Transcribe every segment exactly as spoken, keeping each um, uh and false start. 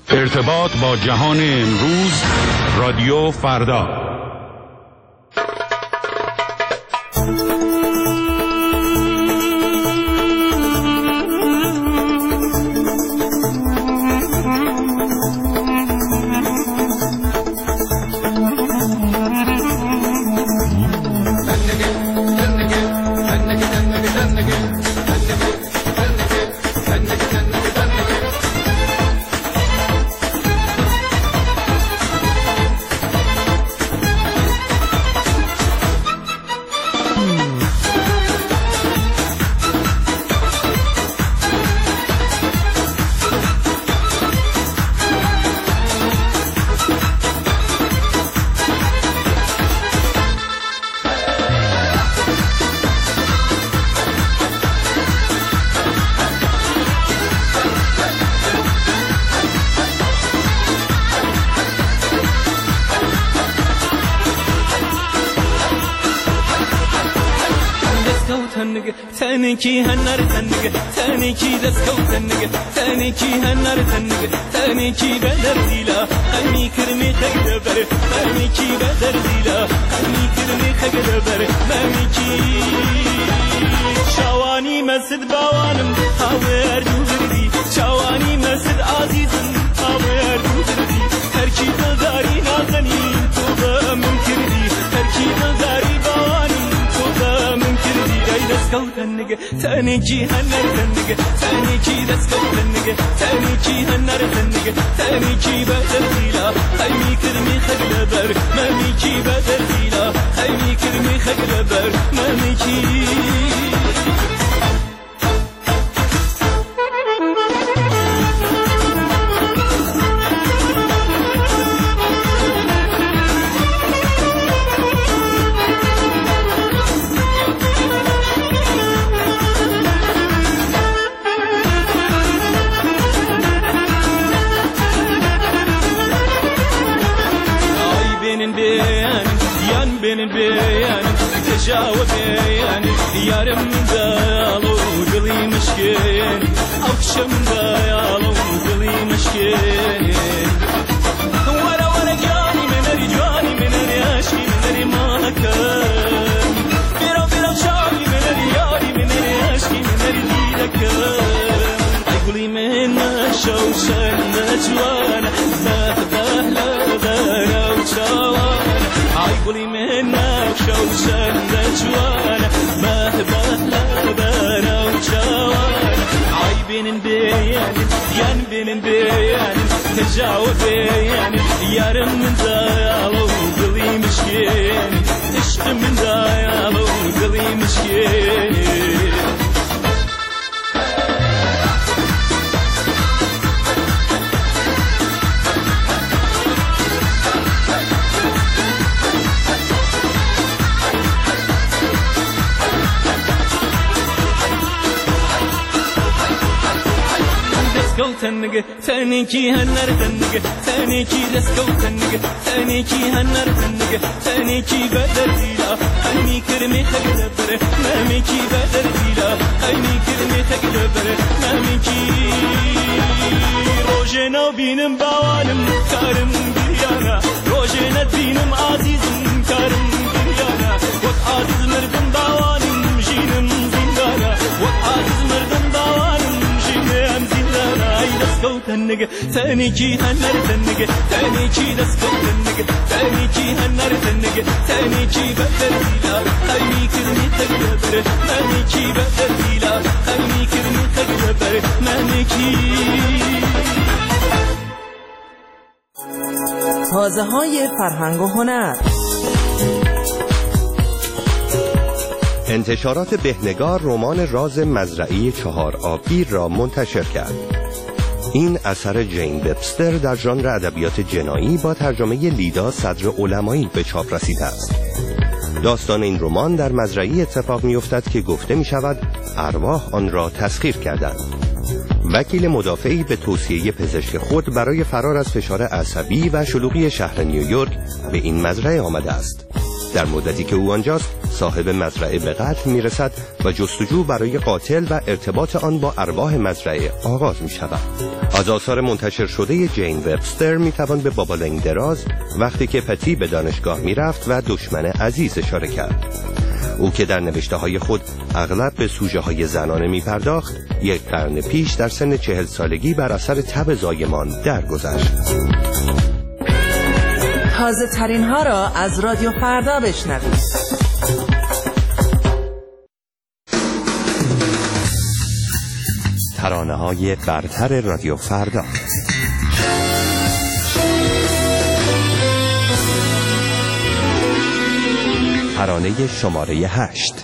ارتباط با جهان امروز، رادیو فردا. تنكي هنر تنك تنكي دسكو تنك تنكي هنر تنك تنكي بدر ديلا خمي كرمي خجدبر تنكي بدر ديلا خمي كرمي خجدبر تنكي شواني مسد باوانم هاور دوردي شواني مسد عزيزم هاور دوردي تركي دلداري نازني توبا ممكردي تركي دلداري باوانم توبا ممكردي دسكو تنك تنكي هنر تنك تنكي دسكو تنك تنكي هنر تنك تنكي بدر ديلا خيمي كرمي خجلبر ماميكي بدر ديلا خيمي كرمي خجلبر ماميكي تجاوب يعني يا رم دالو قلي مشكين او شم دالو قلي مشكين ولا ولا جاني من رجاني من رياشي من رماكم بيرو بيرو شاني من رياري من رياشي من ريدكم قولي من شوشن نجوانا بهبه لبنا وشوانا قولي من شوشن نجوانا بهبه لبنا وشوانا عيبين بيان ين بين بيان تجاوب بيان يا رم من دايالو قولي مشكين عشق من دايالو قولي مشكين تنك تنكي هنر تنك تنكي دسكو تنك تنكي هنر تنك تنكي بدر ديلا خيمي كرمي خجدبر ماميكي بدر ديلا خيمي كرمي خجدبر ماميكي روجنا بينم باوانم كارم ديانا روجنا بينم عزيزم كارم ديانا وقت عزيز مردم باوانم جينم زندانا وقت عزيز مردم باوانم جينم زندانا دسكو تنك تنكي هنر تنك تنكي دسكو تنك تنكي هنر تنك تنكي بدر ديلا خيمي كرمي خجدبر ماميكي بدر ديلا خيمي كرمي خجدبر ماميكي تازه های فرهنگ و هنر. انتشارات بهنگار رمان راز مزرعی چهار آبگیر را منتشر کرد. این اثر جین وبستر در ژانر ادبیات جنایی با ترجمه لیدا صدر علمایی به چاپ رسیده است. داستان این رمان در مزرعی اتفاق می‌افتد که گفته می‌شود ارواح آن را تسخیر کردند. وکیل مدافعی به توصیه پزشک خود برای فرار از فشار عصبی و شلوغی شهر نیویورک به این مزرعه آمده است. در مدتی که او آنجاست صاحب مزرعه به قتل میرسد و جستجو برای قاتل و ارتباط آن با ارواح مزرعه آغاز می شود. از آثار منتشر شده جین وبستر می توان به بابا لنگ دراز وقتی که پتی به دانشگاه می رفت و دشمن عزیز اشاره کرد. او که در نوشته های خود اغلب به سوژه های زنانه می پرداخت، یک قرن پیش در سن چهل سالگی بر اثر تب زایمان درگذشت. تازه ترین ها را از رادیو فردا بشنوید. ترانه های برتر رادیو فردا. ترانه شماره هشت.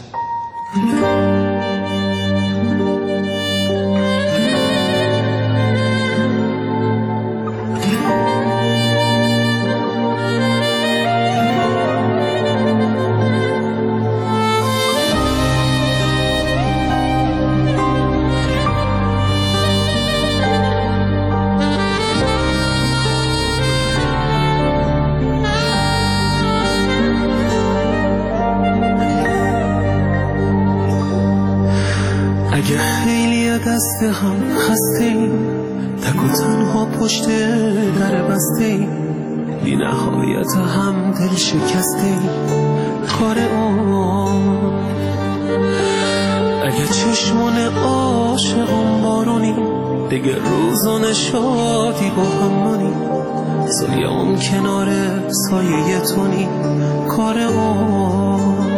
اگه خیلی دست هم هستیم، تک و تنها پشت در بستیم، بی نهایت هم دل شکستیم، کار اون. اگه چشمون عاشقون بارونی، دیگه روزان شادی با همونی، سالیام کنار سایه تونی، کار اون.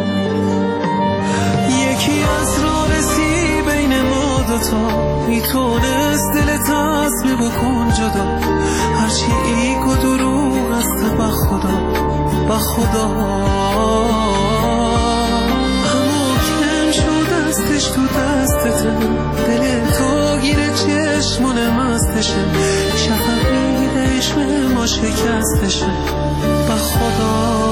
یکی از راه رسی بین ما دوتا، میتونست دلت تصمیم بکن جدا، هرچی ایک و دروغ است با خدا، با خدا. همو کم شد دستش تو دستته، دل تو گیره چشمون مستشه، شفق میده عشق ما شکستشه، با خدا.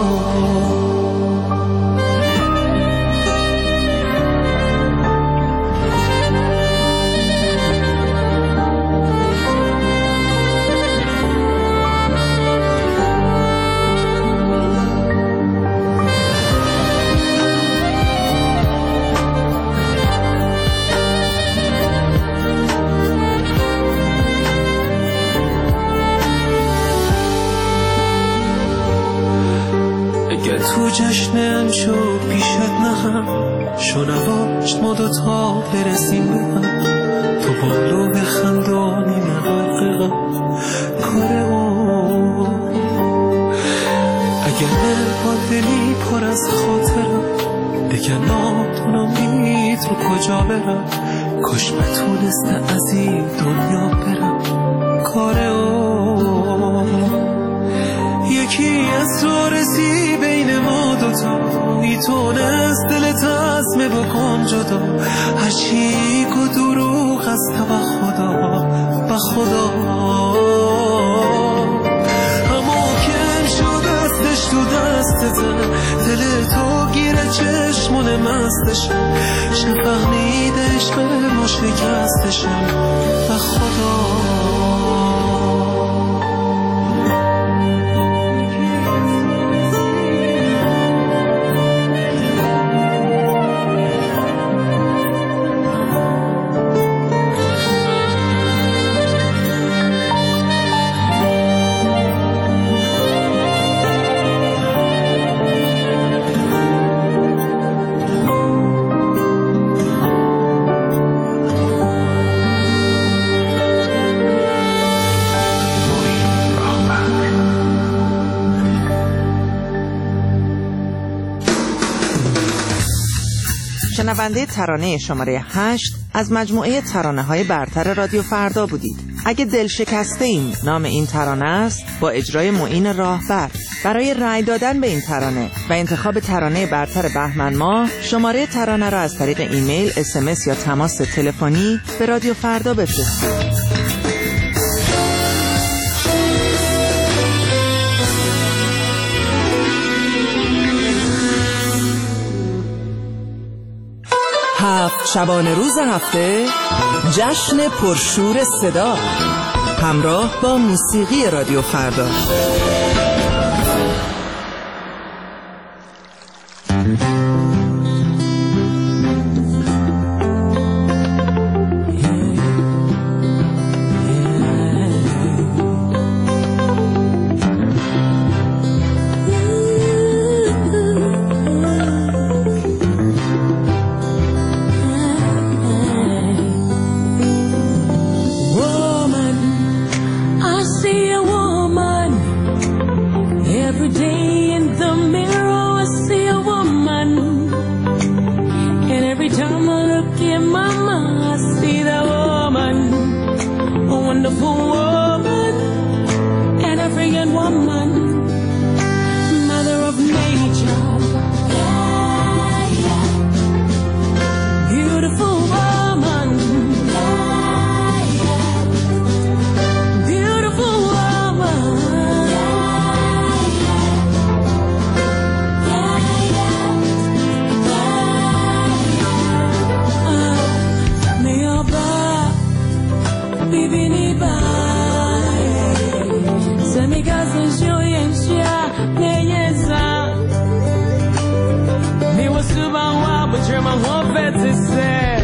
تو جشنم شو پیشت نهم، شنواش ما دوتا برسیم به هم، تو بالو بخند و نیمه غرقه کار اون. اگر با دلی پر از خاطرم، دیگه ناتونم رو کجا برم، کاش بتونسته از این دنیا برم، کار اون. یکی از تو رسی بین ما دوتا، میتونست دل تصمه بکن جدا، هرچی که دروغ است با خدا، با خدا. همو کم شد دستش تو دستته، دل تو گیره چشمون مستشه، شفق میده عشق ما شکستشه، با خدا. شنونده ترانه شماره هشت از مجموعه ترانه های برتر رادیو فردا بودید. اگه دل شکسته ایم نام این ترانه است، با اجرای معین راهبر. برای رأی دادن به این ترانه و انتخاب ترانه برتر بهمن ماه، شماره ترانه را از طریق ایمیل، اس ام اس یا تماس تلفنی به رادیو فردا بفرستید. هفت شبانه روز هفته، جشن پرشور صدا، همراه با موسیقی رادیو فردا. wonderful woman, an African woman, mother of nature. Yeah, yeah. Beautiful woman. Yeah, yeah. Beautiful woman. Yeah, yeah. Yeah, yeah. Uh, may your back bibini bai semikaze shoyensha neyeza me wasuba wa but you're my one vet to say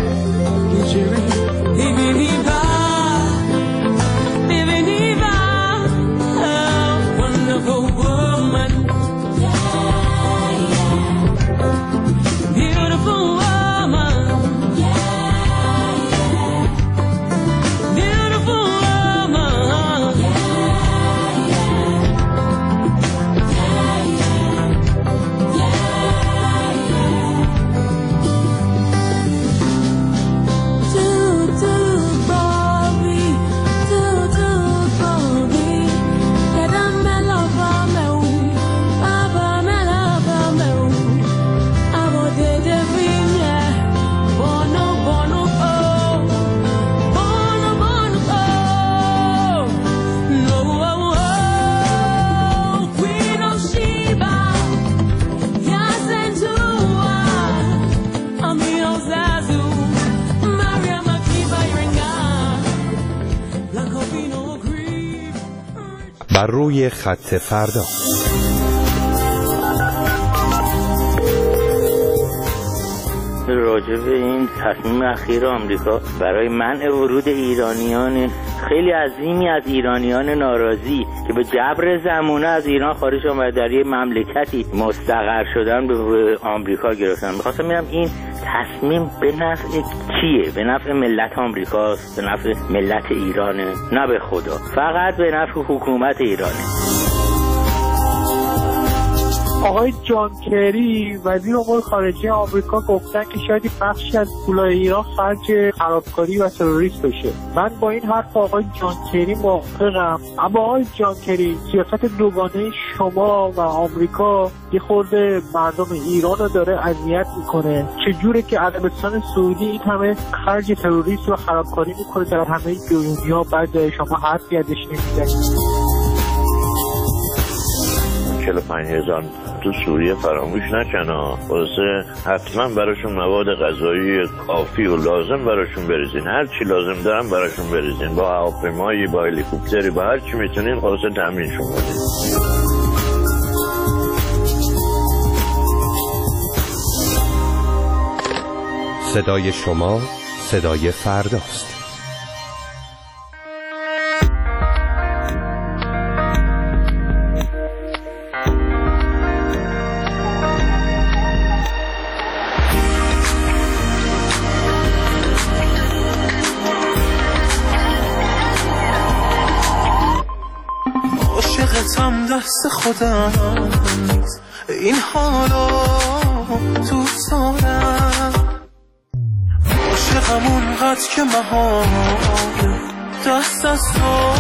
bibini bai bibini bai oh wonderful woman yeah yeah beautiful woman بر روی خط فردا. راجع به این تصمیم اخیر آمریکا برای منع ورود ایرانیان خیلی عظیمی از ایرانیان ناراضی که به جبر زمانه از ایران خارج آمد در یک مملکتی مستقر شدن به آمریکا گرفتن. می‌خواستم ببینم این تصمیم به نفع کیه؟ به نفع ملت آمریکاست؟ به نفع ملت ایرانه؟ نه به خدا، فقط به نفع حکومت ایرانه. آقای جان کری وزیر امور خارجه آمریکا گفتن که شاید بخشی از پولای ایران خرج خرابکاری و تروریسم بشه. من با این حرف آقای جان کری موافقم، اما آقای جان کری سیاست دوگانه شما و آمریکا یه خورده مردم ایران رو داره اذیت میکنه. چجوره که عربستان سعودی این همه خرج تروریسم و خرابکاری میکنه در همه دنیا، بعد شما حرفی ازش نمیزنید؟ چهل و پنج هزار تو سوریه فراموش نکنه، واسه حتما براشون مواد غذایی کافی و لازم براشون بریزین، هر چی لازم دارن براشون بریزین، با هواپیمایی، با هلیکوپتری، با هر چی میتونین خلاصه تامینشون کنین. صدای شما صدای فرداست. عاشقتم دست خودم این حالا تو سارم، عاشقم اونقدر که محال دست از تو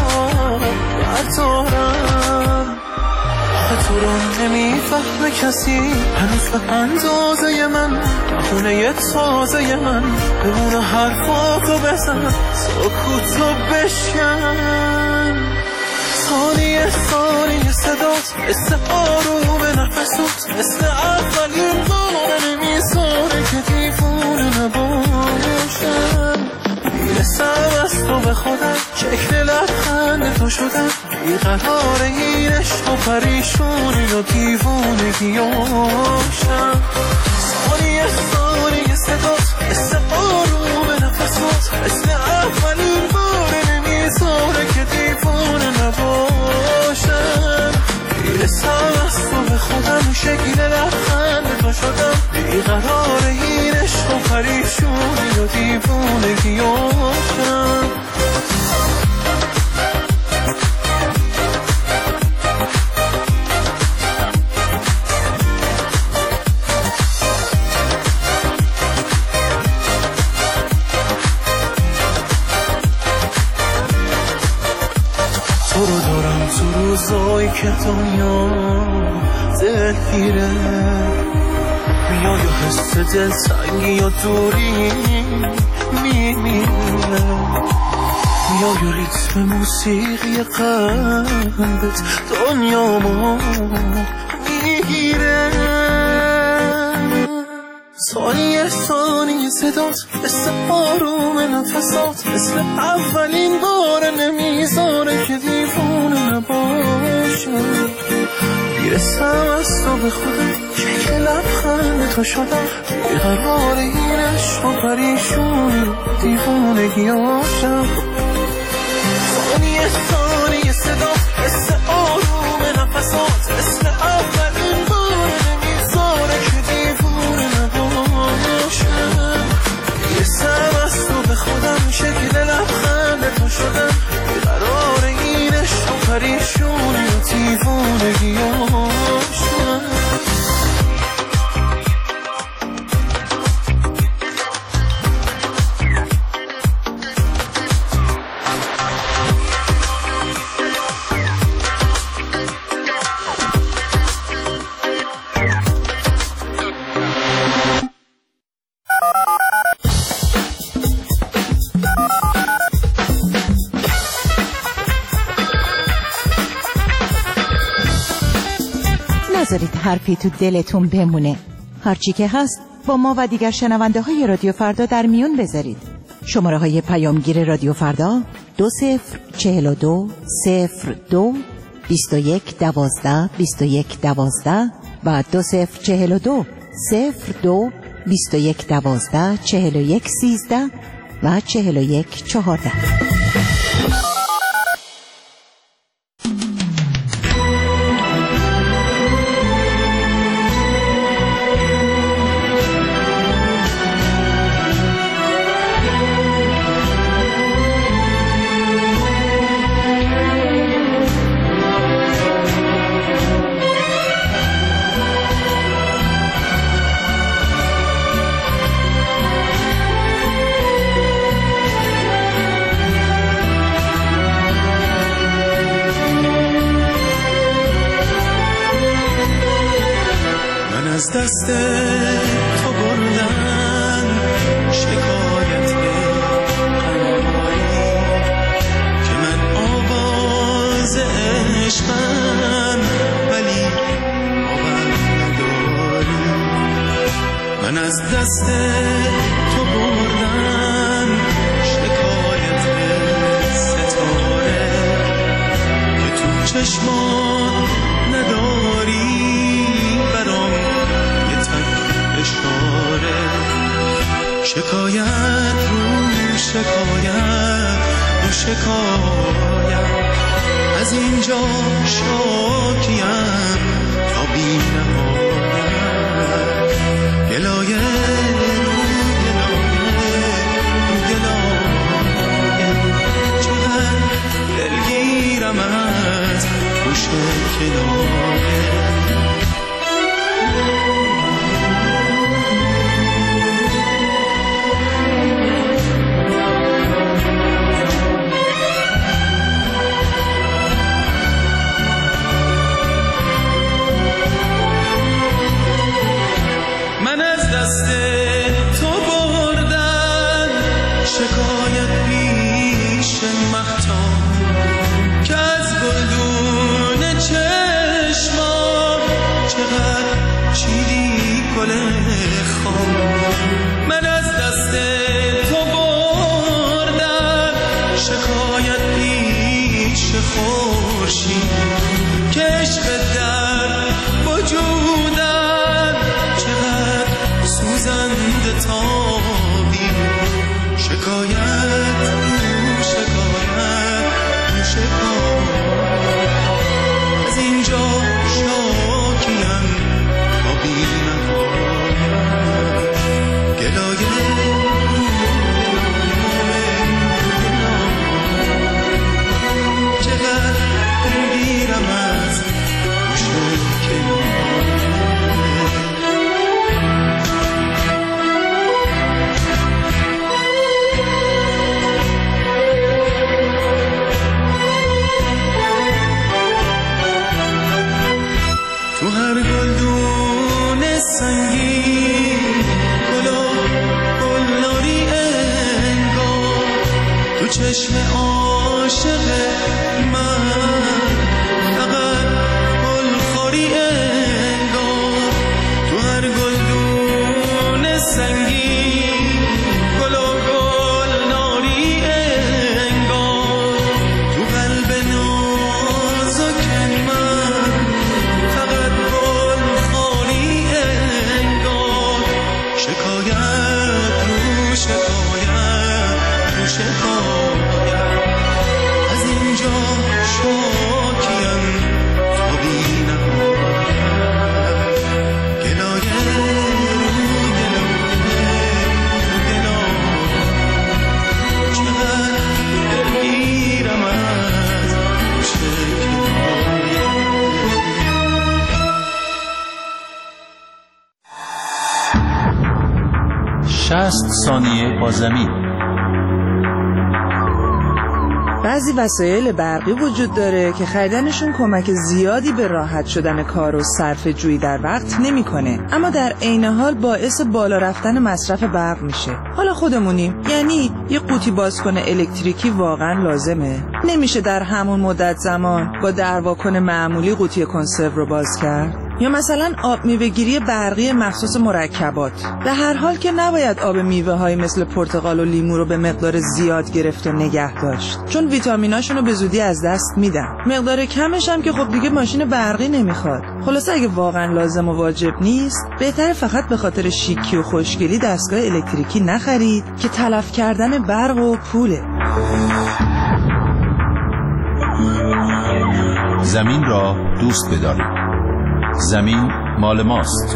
بردارم. تو رو نمیفهمه کسی هنوز به اندازه من، خونه تازه من بمونه حرفاتو بزن، سکوتو بشکن. ثانیه ثانیه صدات مثل آروم نفسات، مثل اولین بار نمیذاره که دیوونه نباشم. میرسم از تو به خودم، شکل لبخند تو شدم، بیقرار این عشق و پریشونی و دیوونگیاشم. ثانیه ثانیه صدات مثل آروم نفسات، مثل اولین بار نمیذاره که دیوونه نباشم. میرسم از تو به خودم، شکل لبخند تو شدم، بیقرار این عشق و پریشونی و دیوونگیاشم. تو رو دارم تو روزایی که دنیا دلگیره، میای و حس دلتنگی و دوری میمیره، میای و ریتم موسیقی قلبت دنیامو میگیره. ثانیه ثانیه صدات مثل آروم نفسات، مثل اولین بار نمیذاره که دیوونه نباشم. میرسم از تو به خودم که لبخند تو شدم، بیقرار این عشق و پریشونی دیوونگی آشم. ثانیه ثانیه صدات مثل آروم نفسات، مثل اولین بار نمیذاره که دیوونه نباشم. میرسم از تو به خودم شکل لبخند تو شدم، بیقرار این عشق و پریشونی و دیوونگی آشم. نذارید حرفی تو دلتون بمونه. هرچی که هست با ما و دیگر شنونده های رادیو فردا در میون بذارید. شماره های پیامگیر رادیو فردا دو صفر چهل و دو صفر دو بیست و یک دوازده بیست و یک دوازده و دو صفر چهل و دو صفر دو بیست و یک دوازده چهل و یک سیزده و چهل و یک چهارده. از دست تو بردن شکایت قناری که من آواز عشقم ولی باور نداری. من از دست تو بردن شکایت ستاره که تو چشمان نداری، شکایت رو شکایت رو شکایت، از اینجا شاکیم تا بی نهایت. گلایه رو گلایه رو گلایه، چقدر دلگیرم از گوش کنایه. من از دست تو بردم شکایت پیش خورشید که عشق در وجودم چقدر سوزنده تابی. شکایت شکایت شکایت، از اینجا شاکیم تا بی نهایت. گلایه چقدر میگیرم از گوش شصت ثانیه با زمین. بعضی وسایل برقی وجود داره که خریدنشون کمک زیادی به راحت شدن کار و صرفه جویی در وقت نمیکنه، اما در عین حال باعث بالا رفتن مصرف برق میشه. حالا خودمونیم، یعنی یه قوطی بازکن الکتریکی واقعا لازمه؟ نمیشه در همون مدت زمان با درواکن معمولی قوطی کنسرو رو باز کرد؟ یا مثلا آب میوه‌گیری برقی مخصوص مرکبات. به هر حال که نباید آب میوه‌های مثل پرتقال و لیمو رو به مقدار زیاد گرفت و نگه داشت، چون ویتامیناشون رو به زودی از دست میدن. مقدار کمش هم که خب دیگه ماشین برقی نمیخواد. خلاصه اگه واقعا لازم و واجب نیست، بهتره فقط به خاطر شیکی و خوشگلی دستگاه الکتریکی نخرید که تلف کردن برق و پوله. زمین را دوست بدارید. زمین مال ماست.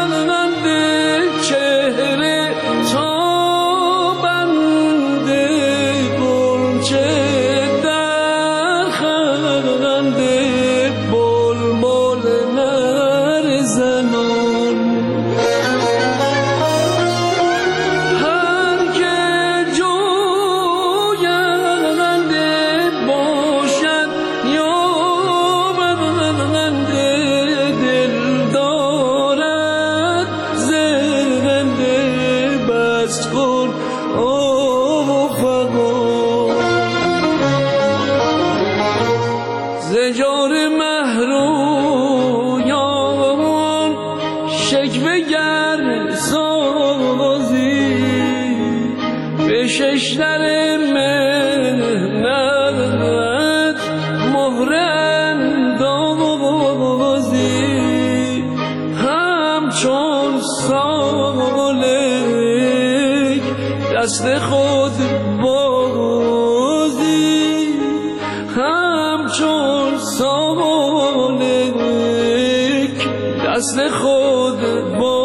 چهره تا بنده سالک دست خود بازی همچون سالک دست خود بازی